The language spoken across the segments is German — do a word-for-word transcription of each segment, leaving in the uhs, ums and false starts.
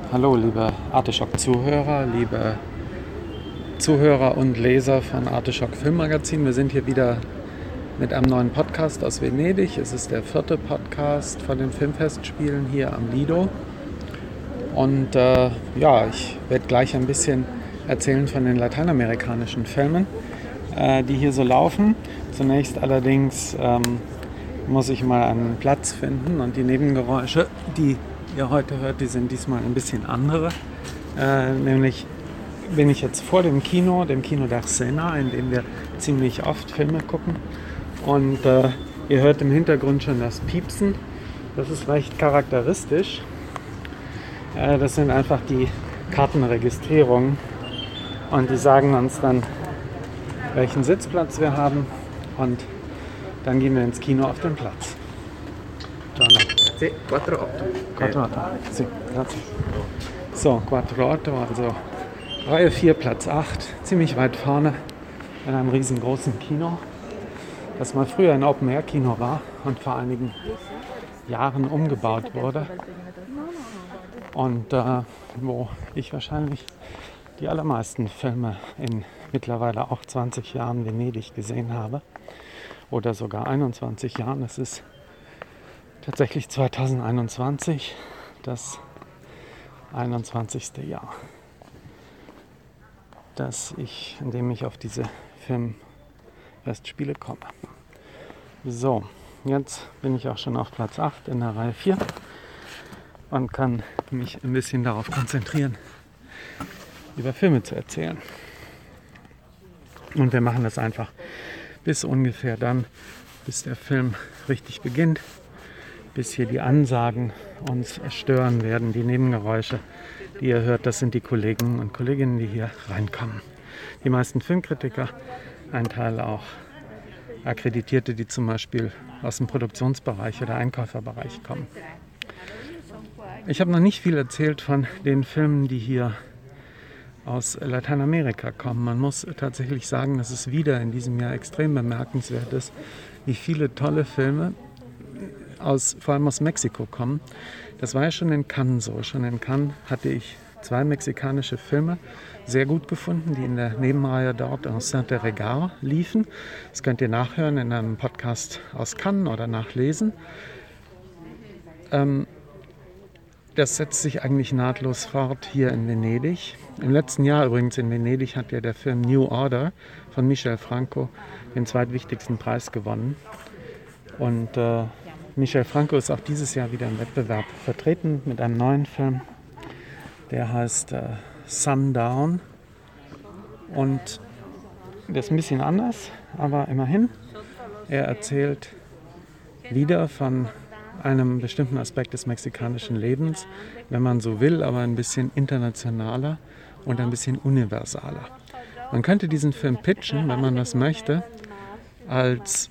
Hallo liebe Artischock-Zuhörer, liebe Zuhörer und Leser von Artischock Filmmagazin. Wir sind hier wieder mit einem neuen Podcast aus Venedig. Es ist der vierte Podcast von den Filmfestspielen hier am Lido. Und äh, ja, ich werde gleich ein bisschen erzählen von den lateinamerikanischen Filmen, äh, die hier so laufen. Zunächst allerdings ähm, muss ich mal einen Platz finden und die Nebengeräusche, die ihr heute hört, die sind diesmal ein bisschen andere. Äh, nämlich bin ich jetzt vor dem Kino, dem Kino d'Arsena, in dem wir ziemlich oft Filme gucken. Und äh, ihr hört im Hintergrund schon das Piepsen. Das ist recht charakteristisch. Äh, das sind einfach die Kartenregistrierungen. Und die sagen uns dann, welchen Sitzplatz wir haben. Und dann gehen wir ins Kino auf den Platz. Sì, quattro otto. quattro otto, sì, grazie. So, quattro otto, also Reihe vier, Platz acht, ziemlich weit vorne in einem riesengroßen Kino, das mal früher ein Open-Air-Kino war und vor einigen Jahren umgebaut wurde und äh, wo ich wahrscheinlich die allermeisten Filme in mittlerweile auch zwanzig Jahren Venedig gesehen habe oder sogar einundzwanzig Jahren. Es ist tatsächlich zweitausendeinundzwanzig, das einundzwanzigste Jahr, dass ich, in dem ich auf diese Filmfestspiele komme. So, jetzt bin ich auch schon auf Platz acht in der Reihe vier und kann mich ein bisschen darauf konzentrieren, über Filme zu erzählen. Und wir machen das einfach bis ungefähr dann, bis der Film richtig beginnt, bis hier die Ansagen uns stören werden, die Nebengeräusche, die ihr hört, das sind die Kollegen und Kolleginnen, die hier reinkommen. Die meisten Filmkritiker, ein Teil auch Akkreditierte, die zum Beispiel aus dem Produktionsbereich oder Einkäuferbereich kommen. Ich habe noch nicht viel erzählt von den Filmen, die hier aus Lateinamerika kommen. Man muss tatsächlich sagen, dass es wieder in diesem Jahr extrem bemerkenswert ist, wie viele tolle Filme Aus, vor allem aus Mexiko kommen. Das war ja schon in Cannes so. Schon in Cannes hatte ich zwei mexikanische Filme sehr gut gefunden, die in der Nebenreihe dort en Saint-Regard liefen. Das könnt ihr nachhören in einem Podcast aus Cannes oder nachlesen. Ähm, das setzt sich eigentlich nahtlos fort hier in Venedig. Im letzten Jahr übrigens in Venedig hat ja der Film New Order von Michel Franco den zweitwichtigsten Preis gewonnen. Und äh, Michel Franco ist auch dieses Jahr wieder im Wettbewerb vertreten mit einem neuen Film, der heißt äh, Sundown und der ist ein bisschen anders, aber immerhin. Er erzählt wieder von einem bestimmten Aspekt des mexikanischen Lebens, wenn man so will, aber ein bisschen internationaler und ein bisschen universaler. Man könnte diesen Film pitchen, wenn man das möchte, als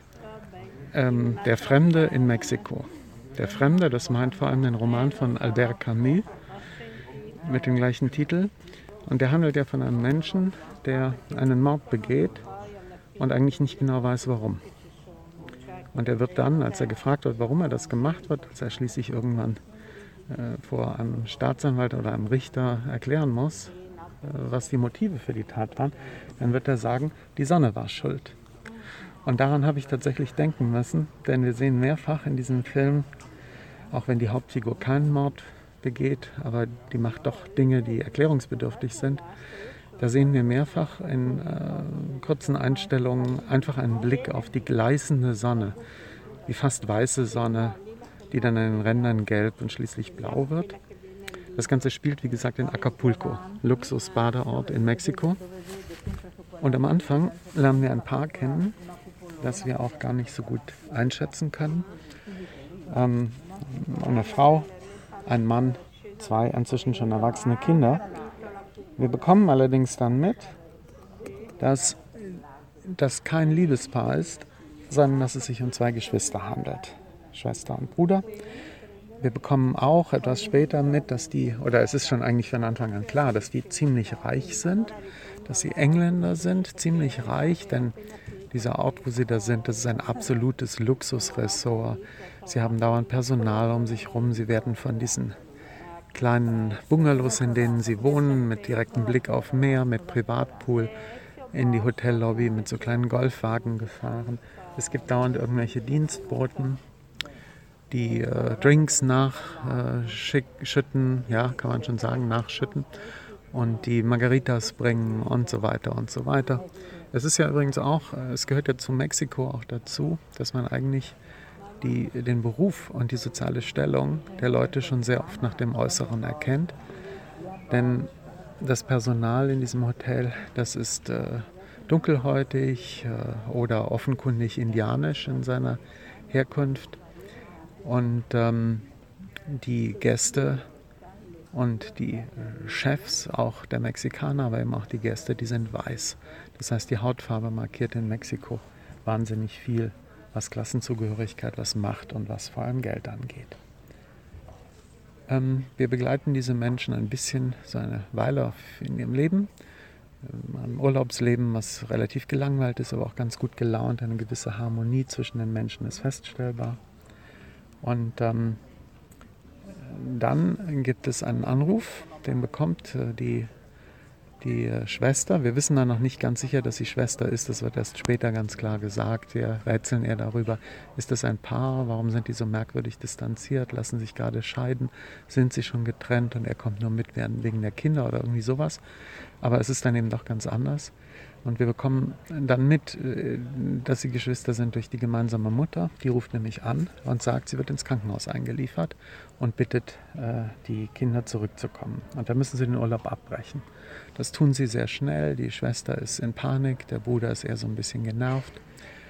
Ähm, Der Fremde in Mexiko. Der Fremde, das meint vor allem den Roman von Albert Camus mit dem gleichen Titel. Und der handelt ja von einem Menschen, der einen Mord begeht und eigentlich nicht genau weiß, warum. Und er wird dann, als er gefragt wird, warum er das gemacht hat, als er schließlich irgendwann äh, vor einem Staatsanwalt oder einem Richter erklären muss, äh, was die Motive für die Tat waren, dann wird er sagen, die Sonne war schuld. Und daran habe ich tatsächlich denken müssen, denn wir sehen mehrfach in diesem Film, auch wenn die Hauptfigur keinen Mord begeht, aber die macht doch Dinge, die erklärungsbedürftig sind, da sehen wir mehrfach in äh, kurzen Einstellungen einfach einen Blick auf die gleißende Sonne, die fast weiße Sonne, die dann an den Rändern gelb und schließlich blau wird. Das Ganze spielt, wie gesagt, in Acapulco, Luxusbadeort in Mexiko. Und am Anfang lernen wir ein Paar kennen, das wir auch gar nicht so gut einschätzen können. Ähm, eine Frau, ein Mann, zwei inzwischen schon erwachsene Kinder. Wir bekommen allerdings dann mit, dass das kein Liebespaar ist, sondern dass es sich um zwei Geschwister handelt. Schwester und Bruder. Wir bekommen auch etwas später mit, dass die, oder es ist schon eigentlich von Anfang an klar, dass die ziemlich reich sind, dass sie Engländer sind, ziemlich reich, denn dieser Ort, wo sie da sind, das ist ein absolutes Luxusressort. Sie haben dauernd Personal um sich rum, sie werden von diesen kleinen Bungalows, in denen sie wohnen, mit direktem Blick auf Meer, mit Privatpool, in die Hotellobby mit so kleinen Golfwagen gefahren. Es gibt dauernd irgendwelche Dienstboten, die äh, Drinks nachschütten, äh, ja, kann man schon sagen, nachschütten und die Margaritas bringen und so weiter und so weiter. Es ist ja übrigens auch, es gehört ja zu Mexiko auch dazu, dass man eigentlich die, den Beruf und die soziale Stellung der Leute schon sehr oft nach dem Äußeren erkennt. Denn das Personal in diesem Hotel, das ist äh, dunkelhäutig äh, oder offenkundig indianisch in seiner Herkunft. Und ähm, die Gäste und die Chefs, auch der Mexikaner, aber eben auch die Gäste, die sind weiß. Das heißt, die Hautfarbe markiert in Mexiko wahnsinnig viel, was Klassenzugehörigkeit, was Macht und was vor allem Geld angeht. Ähm, wir begleiten diese Menschen ein bisschen, so eine Weile in ihrem Leben, ein Urlaubsleben, was relativ gelangweilt ist, aber auch ganz gut gelaunt. Eine gewisse Harmonie zwischen den Menschen ist feststellbar. Und ähm, dann gibt es einen Anruf, den bekommt äh, die, die äh, Schwester. Wir wissen da noch nicht ganz sicher, dass sie Schwester ist. Das wird erst später ganz klar gesagt. Wir rätseln eher darüber, ist das ein Paar? Warum sind die so merkwürdig distanziert? Lassen sich gerade scheiden? Sind sie schon getrennt und er kommt nur mit wegen der Kinder oder irgendwie sowas? Aber es ist dann eben doch ganz anders. Und wir bekommen dann mit, dass sie Geschwister sind durch die gemeinsame Mutter. Die ruft nämlich an und sagt, sie wird ins Krankenhaus eingeliefert und bittet, die Kinder zurückzukommen. Und da müssen sie den Urlaub abbrechen. Das tun sie sehr schnell. Die Schwester ist in Panik, der Bruder ist eher so ein bisschen genervt.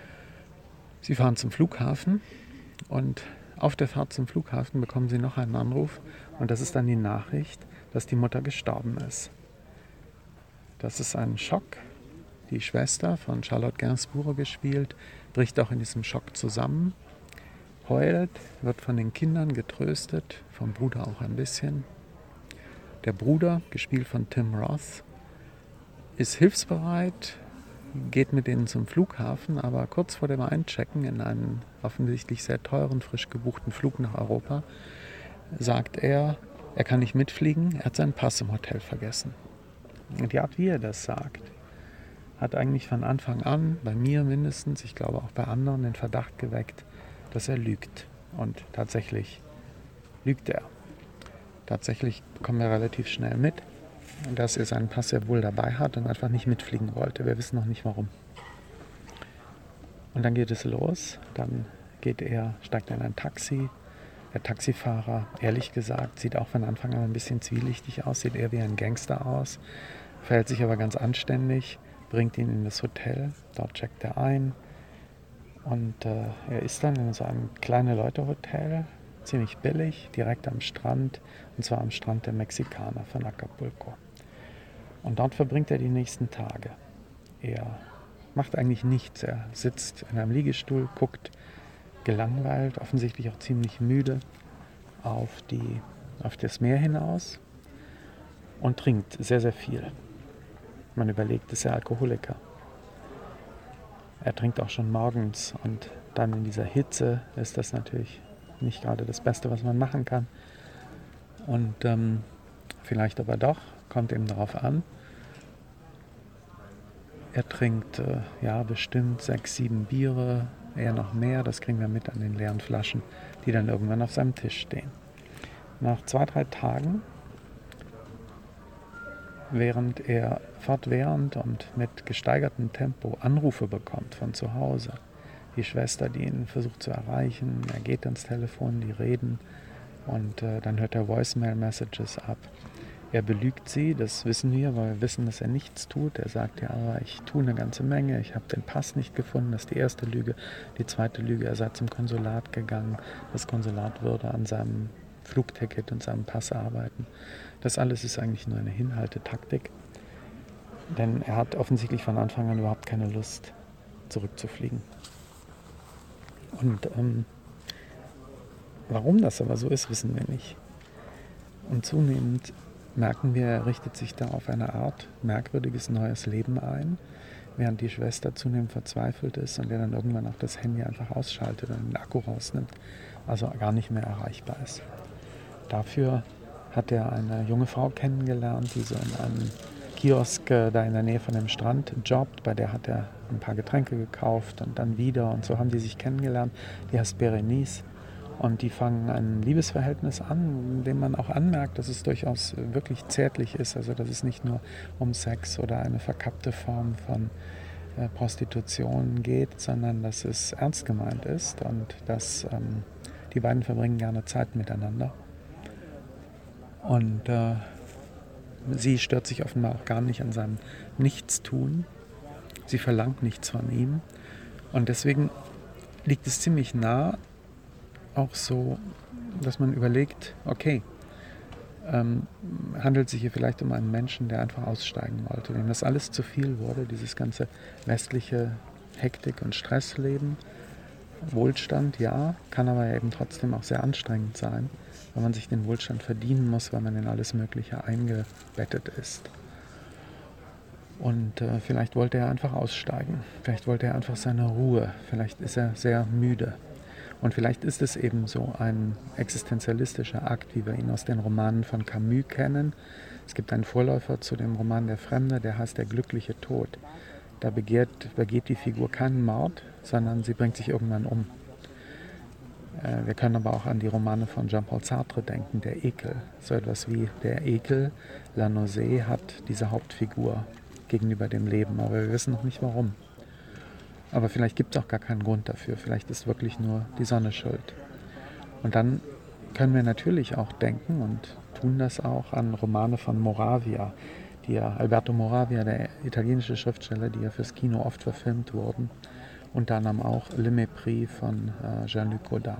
Sie fahren zum Flughafen und auf der Fahrt zum Flughafen bekommen sie noch einen Anruf. Und das ist dann die Nachricht, dass die Mutter gestorben ist. Das ist ein Schock. Die Schwester, von Charlotte Gainsbourg gespielt, bricht auch in diesem Schock zusammen, heult, wird von den Kindern getröstet, vom Bruder auch ein bisschen. Der Bruder, gespielt von Tim Roth, ist hilfsbereit, geht mit denen zum Flughafen, aber kurz vor dem Einchecken in einen offensichtlich sehr teuren, frisch gebuchten Flug nach Europa, sagt er, er kann nicht mitfliegen, er hat seinen Pass im Hotel vergessen. Und die Art, wie er das sagt, hat eigentlich von Anfang an, bei mir mindestens, ich glaube auch bei anderen, den Verdacht geweckt, dass er lügt. Und tatsächlich lügt er. Tatsächlich bekommen wir relativ schnell mit, dass er seinen Pass sehr wohl dabei hat und einfach nicht mitfliegen wollte. Wir wissen noch nicht warum. Und dann geht es los. Dann geht er, steigt er in ein Taxi. Der Taxifahrer, ehrlich gesagt, sieht auch von Anfang an ein bisschen zwielichtig aus, sieht eher wie ein Gangster aus, verhält sich aber ganz anständig, bringt ihn in das Hotel, dort checkt er ein und äh, er ist dann in so einem Kleine-Leute-Hotel, ziemlich billig, direkt am Strand, und zwar am Strand der Mexikaner von Acapulco. Und dort verbringt er die nächsten Tage. Er macht eigentlich nichts, er sitzt in einem Liegestuhl, guckt gelangweilt, offensichtlich auch ziemlich müde auf, die, auf das Meer hinaus und trinkt sehr, sehr viel. Man überlegt, ist er Alkoholiker. Er trinkt auch schon morgens und dann in dieser Hitze ist das natürlich nicht gerade das Beste, was man machen kann. Und ähm, vielleicht aber doch, kommt eben darauf an. Er trinkt äh, ja bestimmt sechs, sieben Biere, eher noch mehr. Das kriegen wir mit an den leeren Flaschen, die dann irgendwann auf seinem Tisch stehen. Nach zwei, drei Tagen, während er fortwährend und mit gesteigertem Tempo Anrufe bekommt von zu Hause. Die Schwester, die ihn versucht zu erreichen, er geht ans Telefon, die reden und äh, dann hört er Voicemail-Messages ab. Er belügt sie, das wissen wir, weil wir wissen, dass er nichts tut. Er sagt ja, aber ich tue eine ganze Menge, ich habe den Pass nicht gefunden, das ist die erste Lüge. Die zweite Lüge, er sei zum Konsulat gegangen, das Konsulat würde an seinem Flugticket und seinem Pass arbeiten. Das alles ist eigentlich nur eine Hinhaltetaktik, denn er hat offensichtlich von Anfang an überhaupt keine Lust, zurückzufliegen. Und ähm, warum das aber so ist, wissen wir nicht. Und zunehmend merken wir, er richtet sich da auf eine Art merkwürdiges neues Leben ein, während die Schwester zunehmend verzweifelt ist und er dann irgendwann auch das Handy einfach ausschaltet und den Akku rausnimmt, also gar nicht mehr erreichbar ist. Dafür hat er eine junge Frau kennengelernt, die so in einem Kiosk äh, da in der Nähe von dem Strand jobbt. Bei der hat er ein paar Getränke gekauft und dann wieder. Und so haben die sich kennengelernt. Die heißt Berenice. Und die fangen ein Liebesverhältnis an, in dem man auch anmerkt, dass es durchaus wirklich zärtlich ist. Also dass es nicht nur um Sex oder eine verkappte Form von äh, Prostitution geht, sondern dass es ernst gemeint ist. Und dass ähm, die beiden verbringen gerne Zeit miteinander. Und äh, sie stört sich offenbar auch gar nicht an seinem Nichtstun. Sie verlangt nichts von ihm. Und deswegen liegt es ziemlich nah, auch so, dass man überlegt, okay, ähm, handelt es sich hier vielleicht um einen Menschen, der einfach aussteigen wollte, dem das alles zu viel wurde, dieses ganze westliche Hektik- und Stressleben. Wohlstand, ja, kann aber eben trotzdem auch sehr anstrengend sein, weil man sich den Wohlstand verdienen muss, weil man in alles Mögliche eingebettet ist. Und äh, vielleicht wollte er einfach aussteigen, vielleicht wollte er einfach seine Ruhe, vielleicht ist er sehr müde. Und vielleicht ist es eben so ein existenzialistischer Akt, wie wir ihn aus den Romanen von Camus kennen. Es gibt einen Vorläufer zu dem Roman Der Fremde, der heißt Der glückliche Tod. Da begehrt, begeht die Figur keinen Mord, sondern sie bringt sich irgendwann um. Äh, wir können aber auch an die Romane von Jean-Paul Sartre denken, Der Ekel. So etwas wie der Ekel, La Nausée, hat diese Hauptfigur gegenüber dem Leben, aber wir wissen noch nicht warum. Aber vielleicht gibt es auch gar keinen Grund dafür, vielleicht ist wirklich nur die Sonne schuld. Und dann können wir natürlich auch denken und tun das auch an Romane von Moravia, die ja, Alberto Moravia, der italienische Schriftsteller, die ja fürs Kino oft verfilmt wurden, unter anderem auch Le Mépris von äh, Jean-Luc Godard.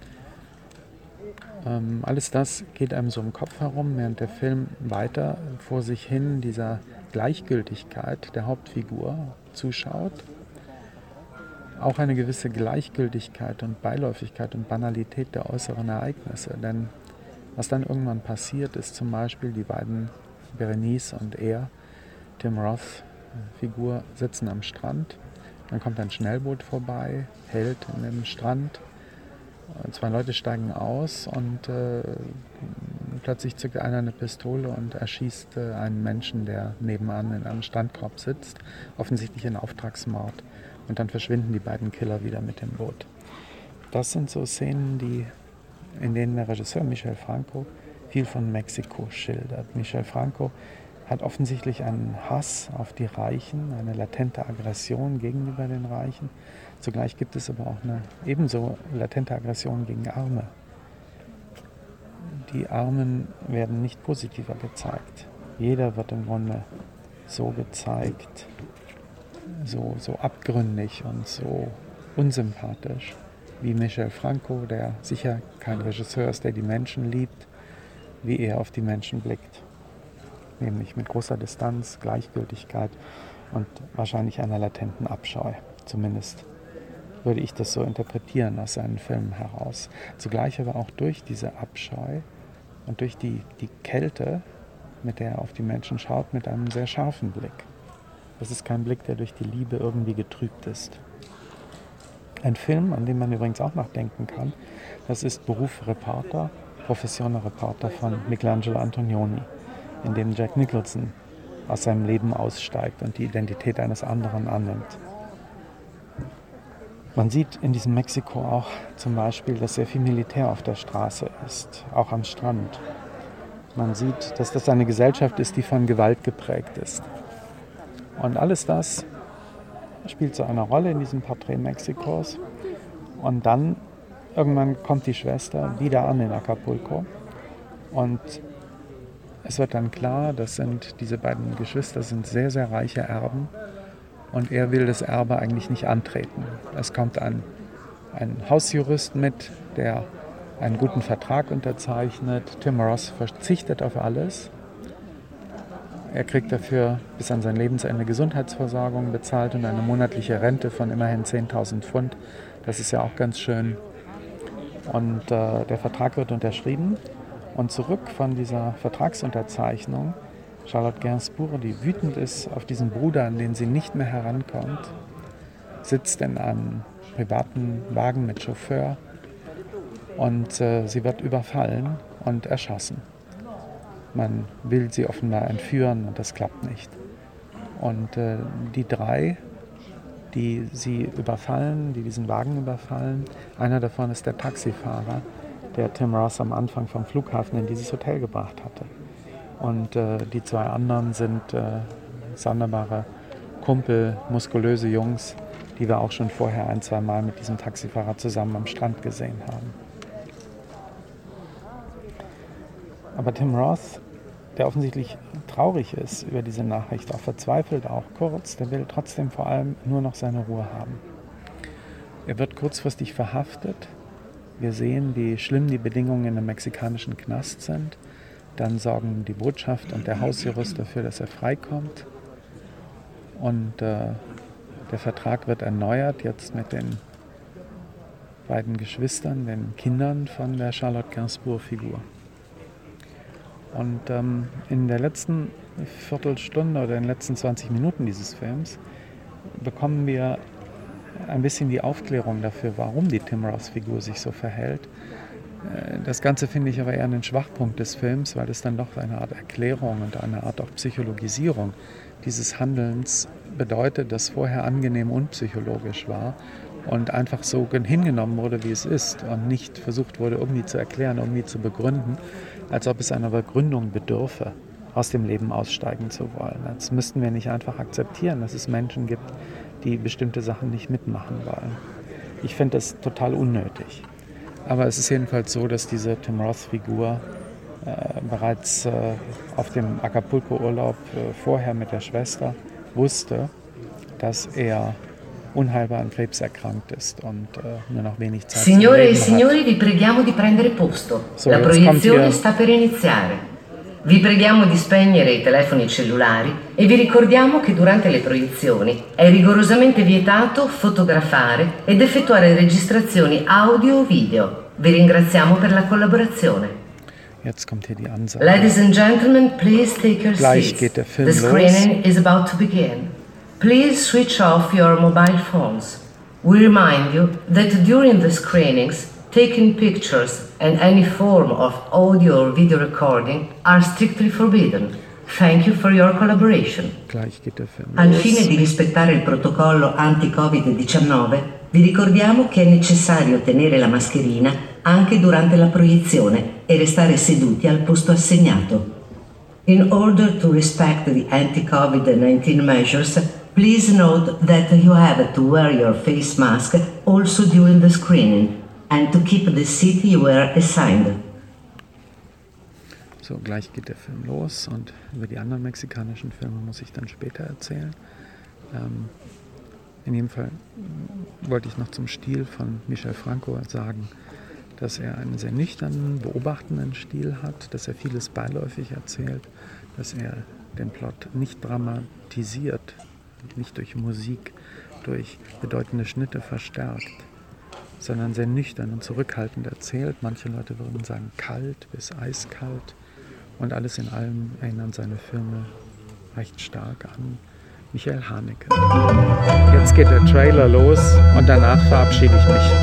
Ähm, alles das geht einem so im Kopf herum, während der Film weiter vor sich hin dieser Gleichgültigkeit der Hauptfigur zuschaut. Auch eine gewisse Gleichgültigkeit und Beiläufigkeit und Banalität der äußeren Ereignisse. Denn was dann irgendwann passiert, ist zum Beispiel, die beiden, Berenice und er, Tim Roth, Figur, sitzen am Strand. Dann kommt ein Schnellboot vorbei, hält in dem Strand. Zwei Leute steigen aus und äh, plötzlich zückt einer eine Pistole und erschießt äh, einen Menschen, der nebenan in einem Strandkorb sitzt, offensichtlich ein Auftragsmord. Und dann verschwinden die beiden Killer wieder mit dem Boot. Das sind so Szenen, die, in denen der Regisseur Michel Franco viel von Mexiko schildert. Michel Franco hat offensichtlich einen Hass auf die Reichen, eine latente Aggression gegenüber den Reichen. Zugleich gibt es aber auch eine ebenso latente Aggression gegen Arme. Die Armen werden nicht positiver gezeigt. Jeder wird im Grunde so gezeigt, so, so abgründig und so unsympathisch wie Michel Franco, der sicher kein Regisseur ist, der die Menschen liebt, wie er auf die Menschen blickt. Nämlich mit großer Distanz, Gleichgültigkeit und wahrscheinlich einer latenten Abscheu. Zumindest würde ich das so interpretieren aus seinen Filmen heraus. Zugleich aber auch durch diese Abscheu und durch die, die Kälte, mit der er auf die Menschen schaut, mit einem sehr scharfen Blick. Das ist kein Blick, der durch die Liebe irgendwie getrübt ist. Ein Film, an dem man übrigens auch nachdenken kann, das ist Beruf Reporter, Professione Reporter von Michelangelo Antonioni, in dem Jack Nicholson aus seinem Leben aussteigt und die Identität eines anderen annimmt. Man sieht in diesem Mexiko auch zum Beispiel, dass sehr viel Militär auf der Straße ist, auch am Strand. Man sieht, dass das eine Gesellschaft ist, die von Gewalt geprägt ist. Und alles das spielt so eine Rolle in diesem Porträt Mexikos. Und dann irgendwann kommt die Schwester wieder an in Acapulco. Und es wird dann klar, das sind diese beiden Geschwister sind sehr, sehr reiche Erben. Und er will das Erbe eigentlich nicht antreten. Es kommt ein, ein Hausjurist mit, der einen guten Vertrag unterzeichnet. Tim Roth verzichtet auf alles. Er kriegt dafür bis an sein Lebensende Gesundheitsversorgung bezahlt und eine monatliche Rente von immerhin zehntausend Pfund. Das ist ja auch ganz schön. Und äh, der Vertrag wird unterschrieben. Und zurück von dieser Vertragsunterzeichnung Charlotte Gainsbourg, die wütend ist auf diesen Bruder, an den sie nicht mehr herankommt, sitzt in einem privaten Wagen mit Chauffeur und äh, sie wird überfallen und erschossen. Man will sie offenbar entführen und das klappt nicht. Und äh, die drei, die sie überfallen, die diesen Wagen überfallen, einer davon ist der Taxifahrer, der Tim Roth am Anfang vom Flughafen in dieses Hotel gebracht hatte. Und äh, die zwei anderen sind äh, sonderbare Kumpel, muskulöse Jungs, die wir auch schon vorher ein, zwei Mal mit diesem Taxifahrer zusammen am Strand gesehen haben. Aber Tim Roth, der offensichtlich traurig ist über diese Nachricht, auch verzweifelt auch kurz, der will trotzdem vor allem nur noch seine Ruhe haben. Er wird kurzfristig verhaftet. Wir sehen, wie schlimm die Bedingungen in einem mexikanischen Knast sind. Dann sorgen die Botschaft und der Hausjurist dafür, dass er freikommt. Und äh, der Vertrag wird erneuert, jetzt mit den beiden Geschwistern, den Kindern von der Charlotte Gainsbourg-Figur. Und ähm, in der letzten Viertelstunde oder in den letzten zwanzig Minuten dieses Films bekommen wir ein bisschen die Aufklärung dafür, warum die Tim Roth-Figur sich so verhält. Das Ganze finde ich aber eher einen Schwachpunkt des Films, weil es dann doch eine Art Erklärung und eine Art auch Psychologisierung dieses Handelns bedeutet, das vorher angenehm unpsychologisch war und einfach so hingenommen wurde, wie es ist und nicht versucht wurde, irgendwie zu erklären, irgendwie zu begründen, als ob es einer Begründung bedürfe, aus dem Leben aussteigen zu wollen. Als müssten wir nicht einfach akzeptieren, dass es Menschen gibt, die bestimmte Sachen nicht mitmachen wollen. Ich finde das total unnötig. Aber es ist jedenfalls so, dass diese Tim Roth-Figur äh, bereits äh, auf dem Acapulco-Urlaub äh, vorher mit der Schwester wusste, dass er unheilbar an Krebs erkrankt ist und äh, nur noch wenig Zeit Signore e zu signori, hat. vi preghiamo di prendere posto. So, La jetzt kommt proiezione hier- sta per iniziare. Vi preghiamo di spegnere i telefoni cellulari e vi ricordiamo che durante le proiezioni è rigorosamente vietato fotografare ed effettuare registrazioni audio o video. Vi ringraziamo per la collaborazione. Jetzt kommt hier die Ansage. Ladies and gentlemen, please take your Gleich seats. geht der Film The screening is about to begin. Please switch off your mobile phones. We remind you that during the screenings, taking pictures and any form of audio or video recording are strictly forbidden. Thank you for your collaboration. Gleich geht der Film Al los. fine di rispettare il protocollo anti-covid diciannove, vi ricordiamo che è necessario tenere la mascherina anche durante la proiezione e restare seduti al posto assegnato. In order to respect the anti-covid nineteen measures, please note that you have to wear your face mask also during the screening and to keep the seat you were assigned. So, gleich geht der Film los und über die anderen mexikanischen Filme muss ich dann später erzählen. Ähm, in jedem Fall wollte ich noch zum Stil von Michel Franco sagen, dass er einen sehr nüchternen, beobachtenden Stil hat, dass er vieles beiläufig erzählt, dass er den Plot nicht dramatisiert, nicht durch Musik, durch bedeutende Schnitte verstärkt, sondern sehr nüchtern und zurückhaltend erzählt. Manche Leute würden sagen kalt bis eiskalt. Und alles in allem erinnern seine Filme recht stark an Michael Haneke. Jetzt geht der Trailer los und danach verabschiede ich mich.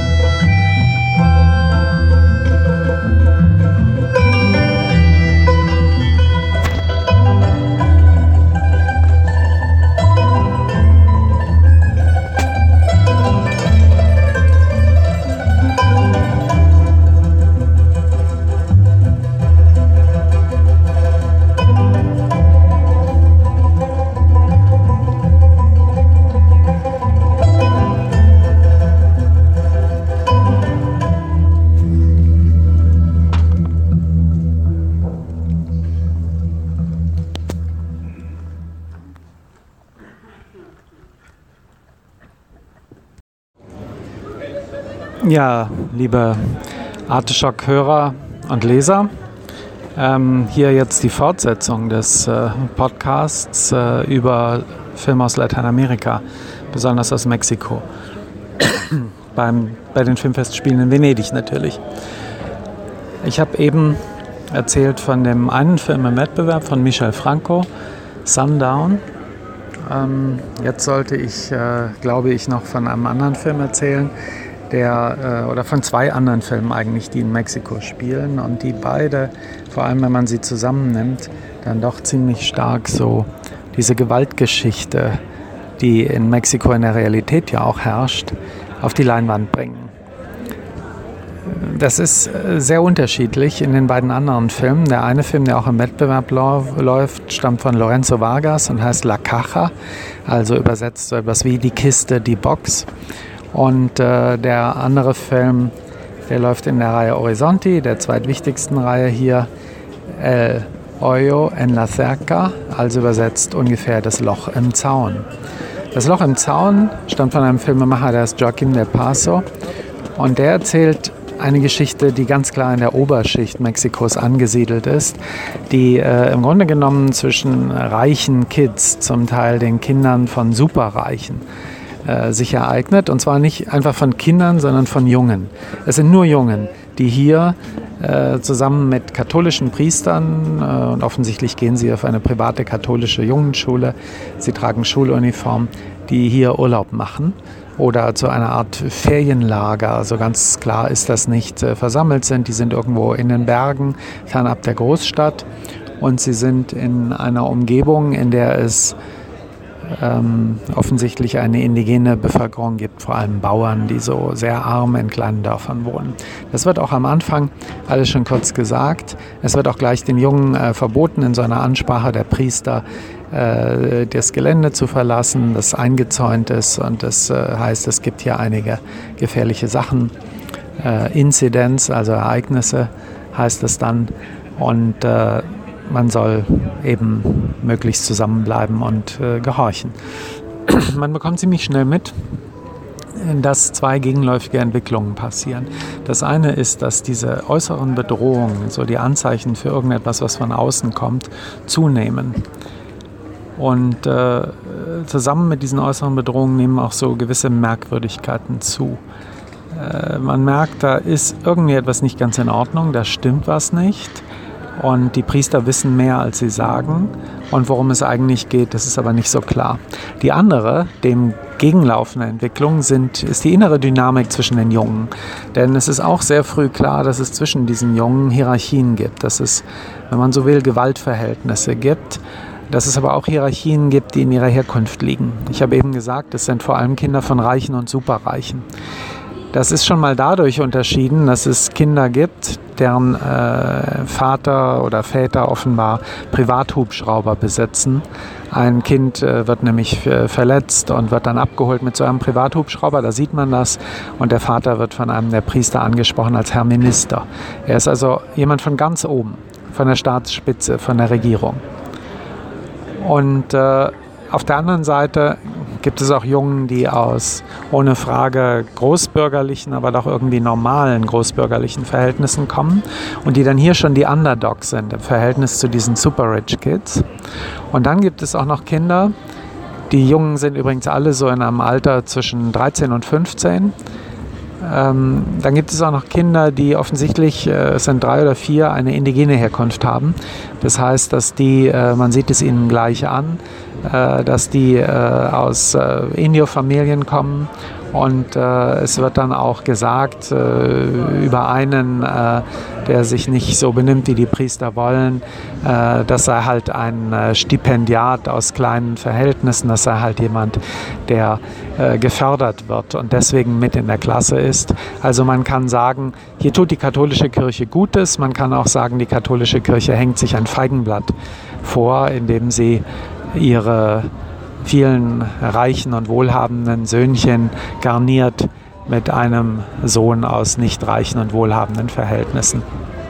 Ja, liebe Arteschock-Hörer und Leser, ähm, hier jetzt die Fortsetzung des äh, Podcasts äh, über Filme aus Lateinamerika, besonders aus Mexiko, Beim, bei den Filmfestspielen in Venedig natürlich. Ich habe eben erzählt von dem einen Film im Wettbewerb von Michel Franco, Sundown. Ähm, jetzt sollte ich, äh, glaube ich, noch von einem anderen Film erzählen, der, äh, oder von zwei anderen Filmen eigentlich, die in Mexiko spielen und die beide, vor allem wenn man sie zusammennimmt, dann doch ziemlich stark so diese Gewaltgeschichte, die in Mexiko in der Realität ja auch herrscht, auf die Leinwand bringen. Das ist sehr unterschiedlich in den beiden anderen Filmen. Der eine Film, der auch im Wettbewerb läuft, stammt von Lorenzo Vargas und heißt La Caja, also übersetzt so etwas wie die Kiste, die Box. Und äh, der andere Film, der läuft in der Reihe Horizonti, der zweitwichtigsten Reihe hier, El Hoyo en la Cerca, also übersetzt ungefähr das Loch im Zaun. Das Loch im Zaun stammt von einem Filmemacher, der ist Joaquim del Paso, und der erzählt eine Geschichte, die ganz klar in der Oberschicht Mexikos angesiedelt ist, die äh, im Grunde genommen zwischen reichen Kids, zum Teil den Kindern von Superreichen, äh, sich ereignet. Und zwar nicht einfach von Kindern, sondern von Jungen. Es sind nur Jungen, die hier äh, zusammen mit katholischen Priestern, äh, und offensichtlich gehen sie auf eine private katholische Jungenschule, sie tragen Schuluniform, die hier Urlaub machen oder zu einer Art Ferienlager, also ganz klar ist das nicht, äh, versammelt sind. Die sind irgendwo in den Bergen, fernab der Großstadt, und sie sind in einer Umgebung, in der es ähm, offensichtlich eine indigene Bevölkerung gibt, vor allem Bauern, die so sehr arm in kleinen Dörfern wohnen. Das wird auch am Anfang alles schon kurz gesagt. Es wird auch gleich den Jungen äh, verboten, in so einer Ansprache der Priester äh, das Gelände zu verlassen, das eingezäunt ist, und das äh, heißt, es gibt hier einige gefährliche Sachen. Äh, Inzidenz, also Ereignisse heißt es dann, und äh, man soll eben möglichst zusammenbleiben und äh, gehorchen. Man bekommt ziemlich schnell mit, dass zwei gegenläufige Entwicklungen passieren. Das eine ist, dass diese äußeren Bedrohungen, so die Anzeichen für irgendetwas, was von außen kommt, zunehmen. Und äh, zusammen mit diesen äußeren Bedrohungen nehmen auch so gewisse Merkwürdigkeiten zu. Äh, man merkt, da ist irgendwie etwas nicht ganz in Ordnung, da stimmt was nicht. Und die Priester wissen mehr, als sie sagen. Und worum es eigentlich geht, das ist aber nicht so klar. Die andere, dem gegenlaufende Entwicklung, sind, ist die innere Dynamik zwischen den Jungen. Denn es ist auch sehr früh klar, dass es zwischen diesen Jungen Hierarchien gibt. Dass es, wenn man so will, Gewaltverhältnisse gibt. Dass es aber auch Hierarchien gibt, die in ihrer Herkunft liegen. Ich habe eben gesagt, es sind vor allem Kinder von Reichen und Superreichen. Das ist schon mal dadurch unterschieden, dass es Kinder gibt, deren äh, Vater oder Väter offenbar Privathubschrauber besitzen. Ein Kind äh, wird nämlich äh, verletzt und wird dann abgeholt mit so einem Privathubschrauber, da sieht man das. Und der Vater wird von einem der Priester angesprochen als Herr Minister. Er ist also jemand von ganz oben, von der Staatsspitze, von der Regierung. Und äh, auf der anderen Seite gibt es auch Jungen, die aus, ohne Frage, großbürgerlichen, aber doch irgendwie normalen großbürgerlichen Verhältnissen kommen und die dann hier schon die Underdogs sind im Verhältnis zu diesen Super Rich Kids. Und dann gibt es auch noch Kinder, die Jungen sind übrigens alle so in einem Alter zwischen dreizehn und fünfzehn. Ähm, dann gibt es auch noch Kinder, die offensichtlich, äh, es sind drei oder vier, eine indigene Herkunft haben. Das heißt, dass die, äh, man sieht es ihnen gleich an, äh, dass die äh, aus äh, Indio-Familien kommen. Und äh, es wird dann auch gesagt äh, über einen, äh, der sich nicht so benimmt, wie die Priester wollen, äh, das sei halt ein äh, Stipendiat aus kleinen Verhältnissen, das sei halt jemand, der äh, gefördert wird und deswegen mit in der Klasse ist. Also man kann sagen, hier tut die katholische Kirche Gutes, man kann auch sagen, die katholische Kirche hängt sich ein Feigenblatt vor, indem sie ihre vielen reichen und wohlhabenden Söhnchen garniert mit einem Sohn aus nicht reichen und wohlhabenden Verhältnissen.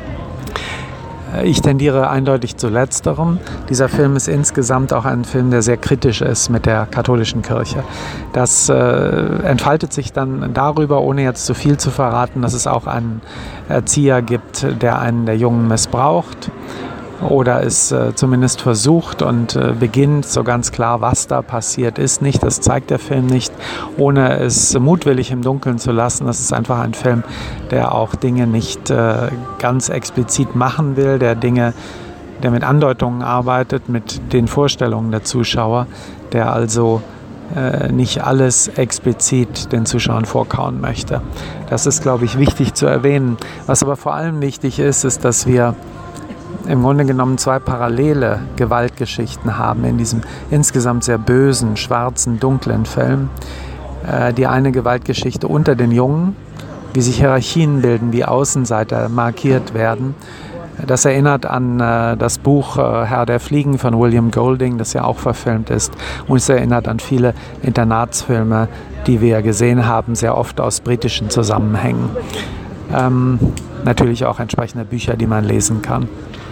Ich tendiere eindeutig zu Letzterem. Dieser Film ist insgesamt auch ein Film, der sehr kritisch ist mit der katholischen Kirche. Das äh, entfaltet sich dann darüber, ohne jetzt zu viel zu verraten, dass es auch einen Erzieher gibt, der einen der Jungen missbraucht. Oder es äh, zumindest versucht und äh, beginnt, so ganz klar, was da passiert ist, nicht. Das zeigt der Film nicht, ohne es mutwillig im Dunkeln zu lassen. Das ist einfach ein Film, der auch Dinge nicht äh, ganz explizit machen will, der Dinge, der mit Andeutungen arbeitet, mit den Vorstellungen der Zuschauer, der also äh, nicht alles explizit den Zuschauern vorkauen möchte. Das ist, glaube ich, wichtig zu erwähnen. Was aber vor allem wichtig ist, ist, dass wir im Grunde genommen zwei parallele Gewaltgeschichten haben in diesem insgesamt sehr bösen, schwarzen, dunklen Film. Äh, die eine Gewaltgeschichte unter den Jungen, wie sich Hierarchien bilden, wie Außenseiter markiert werden. Das erinnert an äh, das Buch äh, Herr der Fliegen von William Golding, das ja auch verfilmt ist. Und es erinnert an viele Internatsfilme, die wir gesehen haben, sehr oft aus britischen Zusammenhängen. Ähm, natürlich auch entsprechende Bücher, die man lesen kann.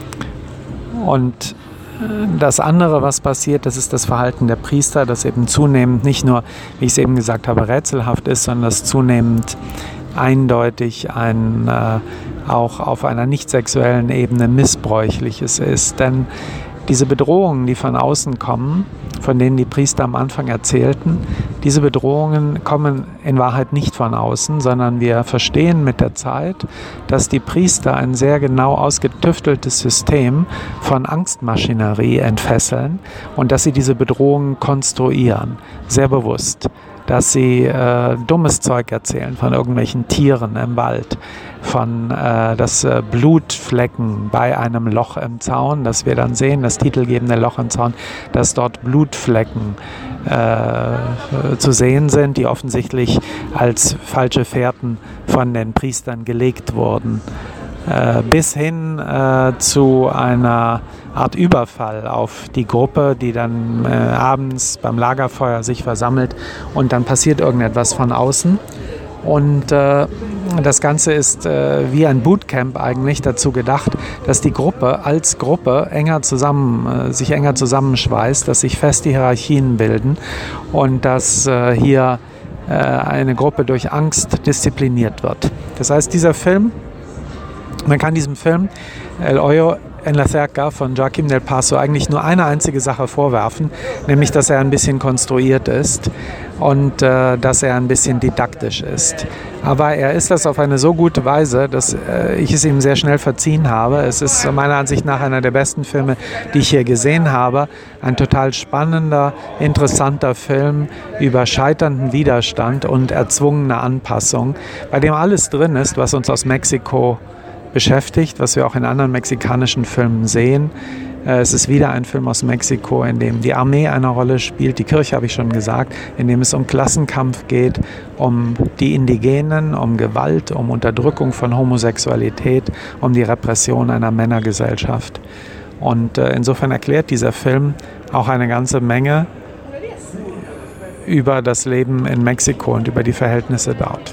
Und das andere, was passiert, das ist das Verhalten der Priester, das eben zunehmend nicht nur, wie ich es eben gesagt habe, rätselhaft ist, sondern das zunehmend eindeutig ein, äh, auch auf einer nicht sexuellen Ebene missbräuchliches ist. Denn diese Bedrohungen, die von außen kommen, von denen die Priester am Anfang erzählten, diese Bedrohungen kommen in Wahrheit nicht von außen, sondern wir verstehen mit der Zeit, dass die Priester ein sehr genau ausgetüfteltes System von Angstmaschinerie entfesseln und dass sie diese Bedrohungen konstruieren, sehr bewusst. Dass sie äh, dummes Zeug erzählen von irgendwelchen Tieren im Wald, von äh, das äh, Blutflecken bei einem Loch im Zaun, das wir dann sehen, das titelgebende Loch im Zaun, dass dort Blutflecken äh, zu sehen sind, die offensichtlich als falsche Fährten von den Priestern gelegt wurden. Äh, bis hin äh, zu einer Art Überfall auf die Gruppe, die dann äh, abends beim Lagerfeuer sich versammelt und dann passiert irgendetwas von außen. Und äh, das Ganze ist äh, wie ein Bootcamp eigentlich dazu gedacht, dass die Gruppe als Gruppe enger zusammen, äh, sich enger zusammenschweißt, dass sich feste Hierarchien bilden und dass äh, hier äh, eine Gruppe durch Angst diszipliniert wird. Das heißt, dieser Film, man kann diesem Film El Hoyo en la Cerca von Joaquim del Paso eigentlich nur eine einzige Sache vorwerfen, nämlich, dass er ein bisschen konstruiert ist und äh, dass er ein bisschen didaktisch ist. Aber er ist das auf eine so gute Weise, dass äh, ich es ihm sehr schnell verziehen habe. Es ist meiner Ansicht nach einer der besten Filme, die ich hier gesehen habe. Ein total spannender, interessanter Film über scheiternden Widerstand und erzwungene Anpassung, bei dem alles drin ist, was uns aus Mexiko beschäftigt, was wir auch in anderen mexikanischen Filmen sehen. Es ist wieder ein Film aus Mexiko, in dem die Armee eine Rolle spielt, die Kirche habe ich schon gesagt, in dem es um Klassenkampf geht, um die Indigenen, um Gewalt, um Unterdrückung von Homosexualität, um die Repression einer Männergesellschaft. Und äh, insofern erklärt dieser Film auch eine ganze Menge über das Leben in Mexiko und über die Verhältnisse dort.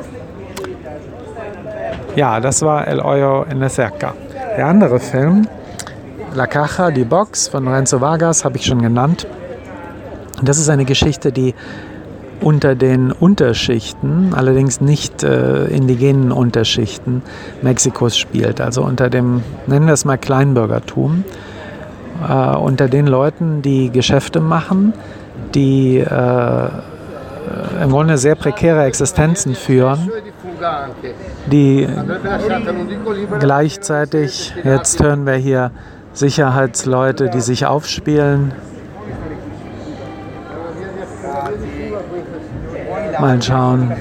Ja, das war El Hoyo en la Cerca. Der andere Film, La Caja, die Box von Renzo Vargas, habe ich schon genannt. Das ist eine Geschichte, die unter den Unterschichten, allerdings nicht äh, indigenen Unterschichten Mexikos spielt. Also unter dem, nennen wir es mal Kleinbürgertum, äh, unter den Leuten, die Geschäfte machen, die äh, im Grunde sehr prekäre Existenzen führen, die gleichzeitig, jetzt hören wir hier Sicherheitsleute, die sich aufspielen. Mal schauen.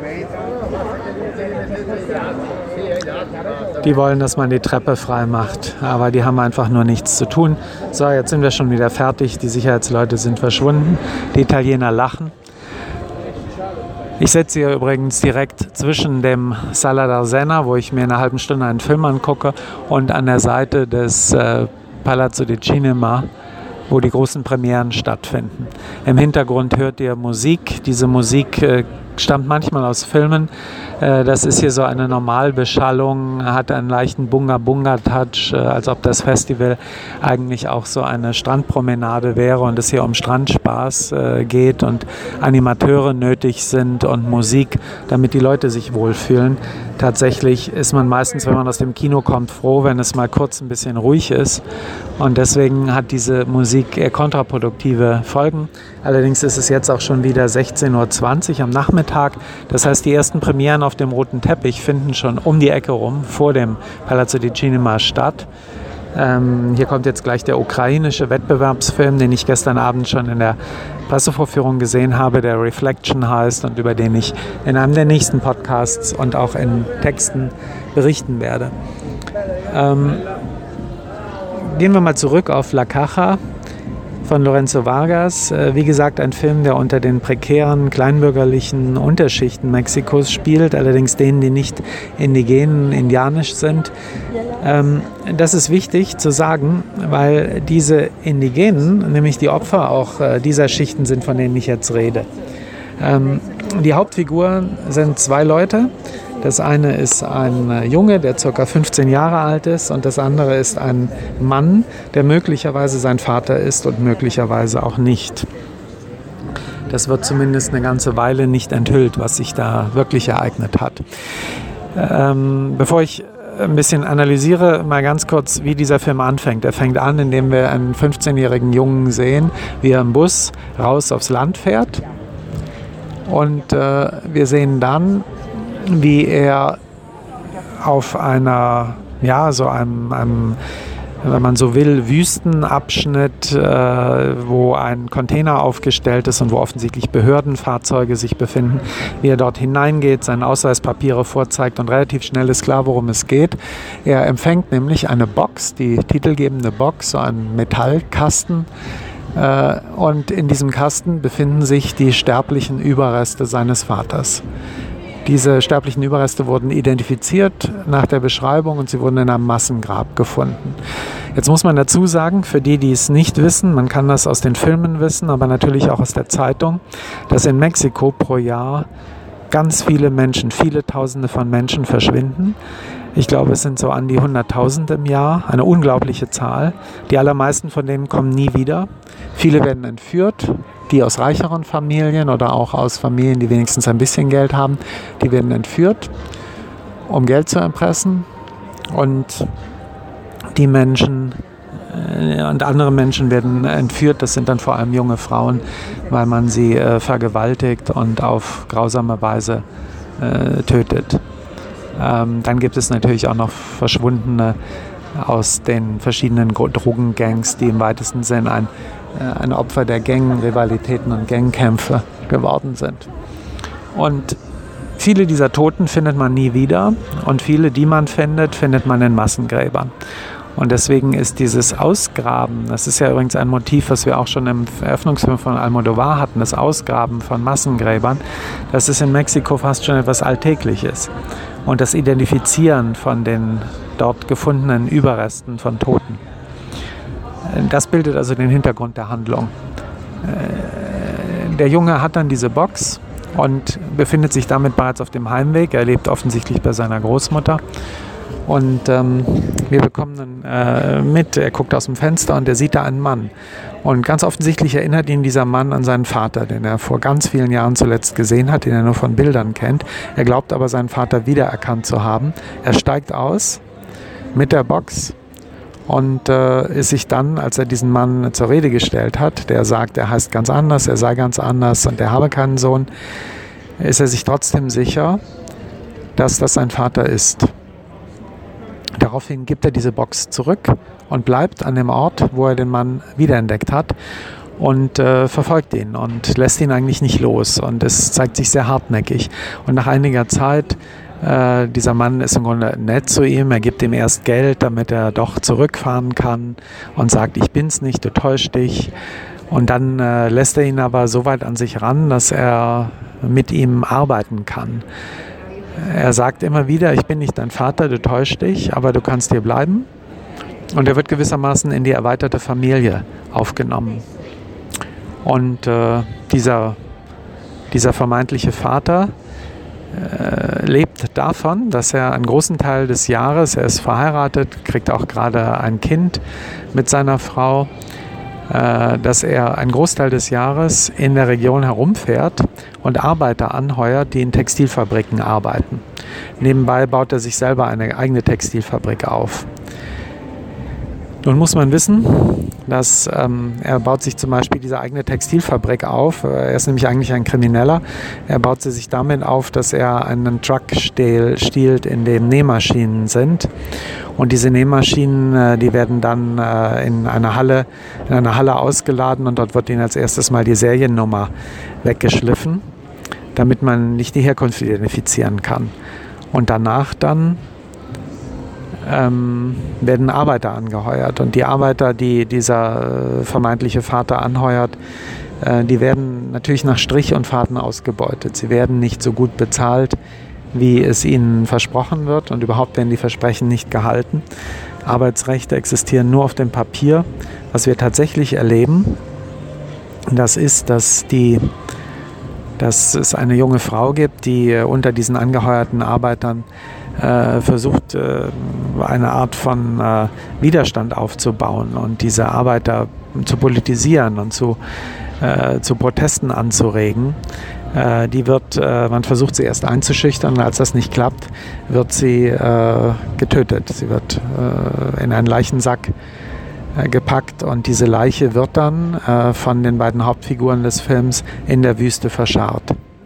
Die wollen, dass man die Treppe frei macht, aber die haben einfach nur nichts zu tun. So, jetzt sind wir schon wieder fertig. Die Sicherheitsleute sind verschwunden. Die Italiener lachen. Ich sitze hier übrigens direkt zwischen dem Sala d'Arzena, wo ich mir in einer halben Stunde einen Film angucke, und an der Seite des äh, Palazzo di Cinema, wo die großen Premieren stattfinden. Im Hintergrund hört ihr Musik. Diese Musik äh, stammt manchmal aus Filmen. Äh, das ist hier so eine Normalbeschallung, hat einen leichten Bunga-Bunga-Touch, äh, als ob das Festival eigentlich auch so eine Strandpromenade wäre und es hier um Strandspaß äh, geht und Animateure nötig sind und Musik, damit die Leute sich wohlfühlen. Tatsächlich ist man meistens, wenn man aus dem Kino kommt, froh, wenn es mal kurz ein bisschen ruhig ist. Und deswegen hat diese Musik eher kontraproduktive Folgen. Allerdings ist es jetzt auch schon wieder sechzehn Uhr zwanzig am Nachmittag. Das heißt, die ersten Premieren auf dem roten Teppich finden schon um die Ecke rum vor dem Palazzo di Cinema statt. Ähm, hier kommt jetzt gleich der ukrainische Wettbewerbsfilm, den ich gestern Abend schon in der Pressevorführung gesehen habe, der Reflection heißt und über den ich in einem der nächsten Podcasts und auch in Texten berichten werde. Ähm, gehen wir mal zurück auf La Caja von Lorenzo Vargas. Wie gesagt, ein Film, der unter den prekären, kleinbürgerlichen Unterschichten Mexikos spielt, allerdings denen, die nicht indigenen, indianisch sind. Das ist wichtig zu sagen, weil diese Indigenen, nämlich die Opfer auch dieser Schichten sind, von denen ich jetzt rede. Die Hauptfiguren sind zwei Leute. Das eine ist ein Junge, der ca. fünfzehn Jahre alt ist, und das andere ist ein Mann, der möglicherweise sein Vater ist und möglicherweise auch nicht. Das wird zumindest eine ganze Weile nicht enthüllt, was sich da wirklich ereignet hat. Ähm, bevor ich ein bisschen analysiere, mal ganz kurz, wie dieser Film anfängt. Er fängt an, indem wir einen fünfzehnjährigen Jungen sehen, wie er im Bus raus aufs Land fährt. Und äh, wir sehen dann, wie er auf einer, ja, so einem, einem, wenn man so will, Wüstenabschnitt, äh, wo ein Container aufgestellt ist und wo offensichtlich Behördenfahrzeuge sich befinden, wie er dort hineingeht, seine Ausweispapiere vorzeigt und relativ schnell ist klar, worum es geht. Er empfängt nämlich eine Box, die titelgebende Box, so einen Metallkasten, äh, und in diesem Kasten befinden sich die sterblichen Überreste seines Vaters. Diese sterblichen Überreste wurden identifiziert nach der Beschreibung und sie wurden in einem Massengrab gefunden. Jetzt muss man dazu sagen, für die, die es nicht wissen, man kann das aus den Filmen wissen, aber natürlich auch aus der Zeitung, dass in Mexiko pro Jahr ganz viele Menschen, viele Tausende von Menschen verschwinden. Ich glaube, es sind so an die hunderttausend im Jahr, eine unglaubliche Zahl. Die allermeisten von denen kommen nie wieder. Viele werden entführt. Die aus reicheren Familien oder auch aus Familien, die wenigstens ein bisschen Geld haben, die werden entführt, um Geld zu erpressen. Und die Menschen äh, und andere Menschen werden entführt. Das sind dann vor allem junge Frauen, weil man sie äh, vergewaltigt und auf grausame Weise äh, tötet. Ähm, dann gibt es natürlich auch noch Verschwundene aus den verschiedenen Drogengangs, die im weitesten Sinn ein ein Opfer der Gang-Rivalitäten und Gangkämpfe geworden sind. Und viele dieser Toten findet man nie wieder und viele, die man findet, findet man in Massengräbern. Und deswegen ist dieses Ausgraben, das ist ja übrigens ein Motiv, was wir auch schon im Eröffnungsfilm von Almodovar hatten, das Ausgraben von Massengräbern, das ist in Mexiko fast schon etwas Alltägliches. Und das Identifizieren von den dort gefundenen Überresten von Toten. Das bildet also den Hintergrund der Handlung. Der Junge hat dann diese Box und befindet sich damit bereits auf dem Heimweg. Er lebt offensichtlich bei seiner Großmutter. Und ähm, wir bekommen dann äh, mit, er guckt aus dem Fenster und er sieht da einen Mann. Und ganz offensichtlich erinnert ihn dieser Mann an seinen Vater, den er vor ganz vielen Jahren zuletzt gesehen hat, den er nur von Bildern kennt. Er glaubt aber, seinen Vater wiedererkannt zu haben. Er steigt aus mit der Box. Und äh, ist sich dann, als er diesen Mann zur Rede gestellt hat, der sagt, er heißt ganz anders, er sei ganz anders und er habe keinen Sohn, ist er sich trotzdem sicher, dass das sein Vater ist. Daraufhin gibt er diese Box zurück und bleibt an dem Ort, wo er den Mann wiederentdeckt hat und äh, verfolgt ihn und lässt ihn eigentlich nicht los. Und es zeigt sich sehr hartnäckig. Und nach einiger Zeit Äh, dieser Mann ist im Grunde nett zu ihm, er gibt ihm erst Geld, damit er doch zurückfahren kann und sagt, ich bin's nicht, du täuschst dich. Und dann äh, lässt er ihn aber so weit an sich ran, dass er mit ihm arbeiten kann. Er sagt immer wieder, ich bin nicht dein Vater, du täuschst dich, aber du kannst hier bleiben. Und er wird gewissermaßen in die erweiterte Familie aufgenommen. Und äh, dieser, dieser vermeintliche Vater Äh, lebt davon, dass er einen großen Teil des Jahres, er ist verheiratet, kriegt auch gerade ein Kind mit seiner Frau, äh, dass er einen Großteil des Jahres in der Region herumfährt und Arbeiter anheuert, die in Textilfabriken arbeiten. Nebenbei baut er sich selber eine eigene Textilfabrik auf. Nun muss man wissen, dass ähm, er baut sich zum Beispiel diese eigene Textilfabrik auf. Er ist nämlich eigentlich ein Krimineller. Er baut sie sich damit auf, dass er einen Truck stiehlt, in dem Nähmaschinen sind Und diese Nähmaschinen, äh, die werden dann äh, in einer Halle, in einer Halle ausgeladen und dort wird ihnen als erstes mal die Seriennummer weggeschliffen, damit man nicht die Herkunft identifizieren kann. Und danach dann ähm, werden Arbeiter angeheuert. Und die Arbeiter, die dieser äh, vermeintliche Vater anheuert, äh, die werden natürlich nach Strich und Faden ausgebeutet. Sie werden nicht so gut bezahlt, wie es ihnen versprochen wird, und überhaupt werden die Versprechen nicht gehalten. Arbeitsrechte existieren nur auf dem Papier. Was wir tatsächlich erleben, das ist, dass, die, dass es eine junge Frau gibt, die äh, unter diesen angeheuerten Arbeitern äh, versucht, äh, eine Art von äh, Widerstand aufzubauen und diese Arbeiter zu politisieren und zu, äh, zu Protesten anzuregen. Äh, die wird, äh, man versucht sie erst einzuschüchtern, und als das nicht klappt, wird sie äh, getötet. Sie wird äh, in einen Leichensack äh, gepackt, und diese Leiche wird dann äh, von den beiden Hauptfiguren des Films in der Wüste verscharrt.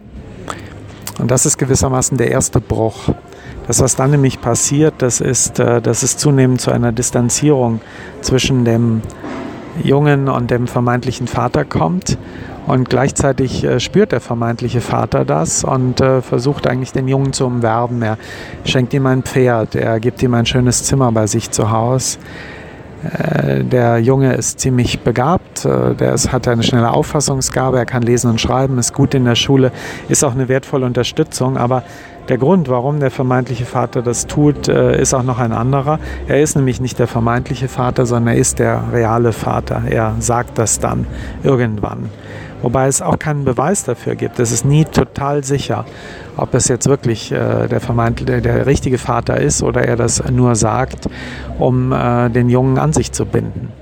Und das ist gewissermaßen der erste Bruch. Das, was dann nämlich passiert, das ist, äh, dass es zunehmend zu einer Distanzierung zwischen dem Jungen und dem vermeintlichen Vater kommt. Und gleichzeitig äh, spürt der vermeintliche Vater das und äh, versucht eigentlich den Jungen zu umwerben. Er schenkt ihm ein Pferd, er gibt ihm ein schönes Zimmer bei sich zu Hause. Äh, der Junge ist ziemlich begabt, äh, der ist, hat eine schnelle Auffassungsgabe, er kann lesen und schreiben, ist gut in der Schule, ist auch eine wertvolle Unterstützung. Aber der Grund, warum der vermeintliche Vater das tut, äh, ist auch noch ein anderer. Er ist nämlich nicht der vermeintliche Vater, sondern er ist der reale Vater. Er sagt das dann irgendwann. Wobei es auch keinen Beweis dafür gibt. Es ist nie total sicher, ob es jetzt wirklich äh, der, vermeint, der, der richtige Vater ist oder er das nur sagt, um äh, den Jungen an sich zu binden.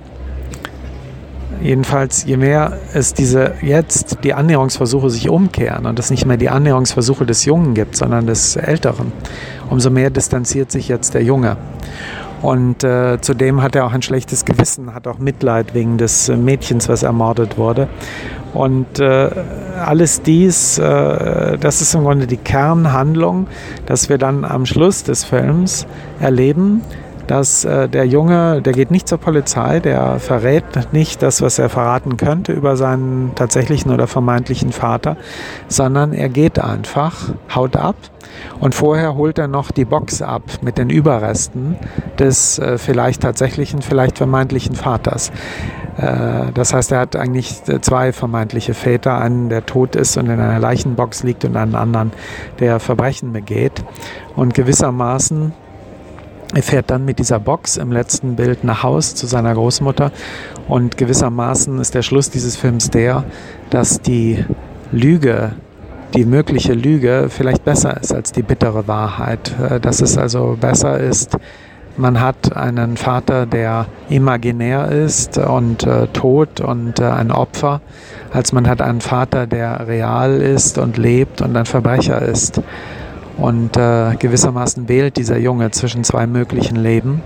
Jedenfalls, je mehr es diese jetzt die Annäherungsversuche sich umkehren und es nicht mehr die Annäherungsversuche des Jungen gibt, sondern des Älteren, umso mehr distanziert sich jetzt der Junge. Und äh, zudem hat er auch ein schlechtes Gewissen, hat auch Mitleid wegen des äh, Mädchens, was ermordet wurde. Und äh, alles dies, äh, das ist im Grunde die Kernhandlung, dass wir dann am Schluss des Films erleben, dass äh, der Junge, der geht nicht zur Polizei, der verrät nicht das, was er verraten könnte über seinen tatsächlichen oder vermeintlichen Vater, sondern er geht einfach, haut ab. Und vorher holt er noch die Box ab mit den Überresten des äh, vielleicht tatsächlichen, vielleicht vermeintlichen Vaters. Äh, das heißt, er hat eigentlich zwei vermeintliche Väter, einen, der tot ist und in einer Leichenbox liegt, und einen anderen, der Verbrechen begeht. Und gewissermaßen er fährt dann mit dieser Box im letzten Bild nach Haus zu seiner Großmutter, und gewissermaßen ist der Schluss dieses Films der, dass die Lüge, die mögliche Lüge vielleicht besser ist als die bittere Wahrheit. Dass es also besser ist, man hat einen Vater, der imaginär ist und äh, tot und äh, ein Opfer, als man hat einen Vater, der real ist und lebt und ein Verbrecher ist. Und äh, gewissermaßen wählt dieser Junge zwischen zwei möglichen Leben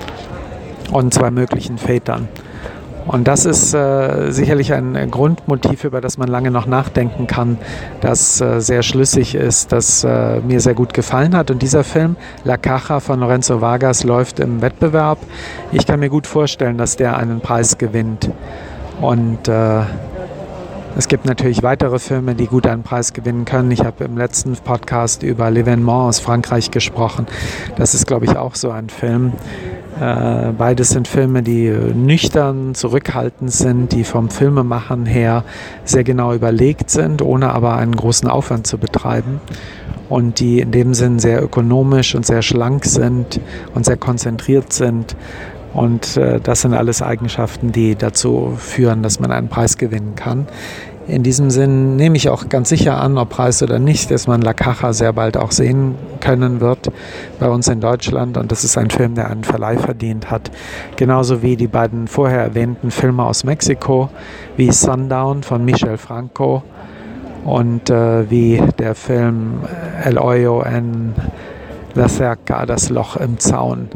und zwei möglichen Vätern. Und das ist äh, sicherlich ein Grundmotiv, über das man lange noch nachdenken kann, das äh, sehr schlüssig ist, das äh, mir sehr gut gefallen hat. Und dieser Film, La Caja von Lorenzo Vargas, läuft im Wettbewerb. Ich kann mir gut vorstellen, dass der einen Preis gewinnt. Und äh, es gibt natürlich weitere Filme, die gut einen Preis gewinnen können. Ich habe im letzten Podcast über L'Événement aus Frankreich gesprochen. Das ist, glaube ich, auch so ein Film. Äh, beides sind Filme, die nüchtern, zurückhaltend sind, die vom Filmemachen her sehr genau überlegt sind, ohne aber einen großen Aufwand zu betreiben. Und die in dem Sinn sehr ökonomisch und sehr schlank sind und sehr konzentriert sind. Und äh, das sind alles Eigenschaften, die dazu führen, dass man einen Preis gewinnen kann. In diesem Sinn nehme ich auch ganz sicher an, ob Preis oder nicht, dass man La Caja sehr bald auch sehen können wird bei uns in Deutschland. Und das ist ein Film, der einen Verleih verdient hat. Genauso wie die beiden vorher erwähnten Filme aus Mexiko, wie Sundown von Michel Franco und äh, wie der Film El Hoyo en la Cerca, das Loch im Zaun.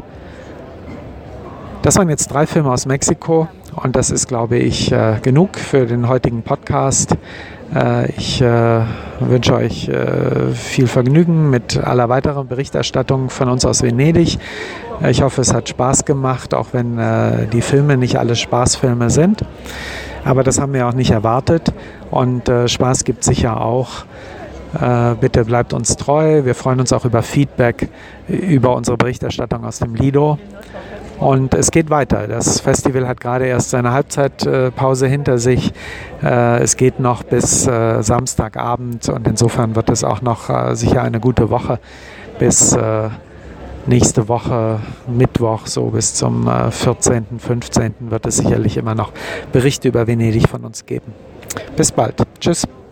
Das waren jetzt drei Filme aus Mexiko, und das ist, glaube ich, genug für den heutigen Podcast. Äh, ich äh, wünsche euch äh, viel Vergnügen mit aller weiteren Berichterstattung von uns aus Venedig. Ich hoffe, es hat Spaß gemacht, auch wenn äh, die Filme nicht alle Spaßfilme sind. Aber das haben wir auch nicht erwartet. Und äh, Spaß gibt sicher auch. Äh, bitte bleibt uns treu. Wir freuen uns auch über Feedback über unsere Berichterstattung aus dem Lido. Und es geht weiter. Das Festival hat gerade erst seine Halbzeitpause hinter sich. Äh, es geht noch bis äh, Samstagabend und insofern wird es auch noch äh, sicher eine gute Woche bis äh, nächste Woche Mittwoch, so bis zum äh, vierzehnten, fünfzehnten wird es sicherlich immer noch Berichte über Venedig von uns geben. Bis bald. Tschüss.